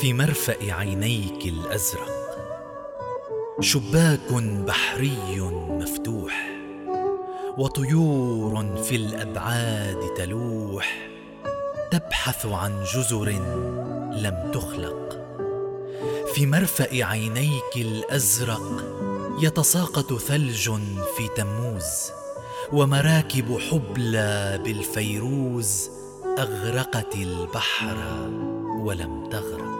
في مرفأ عينيك الأزرق شباك بحري مفتوح، وطيور في الأبعاد تلوح تبحث عن جزر لم تخلق. في مرفأ عينيك الأزرق يتساقط ثلج في تموز، ومراكب حبلى بالفيروز أغرقت البحر ولم تغرق.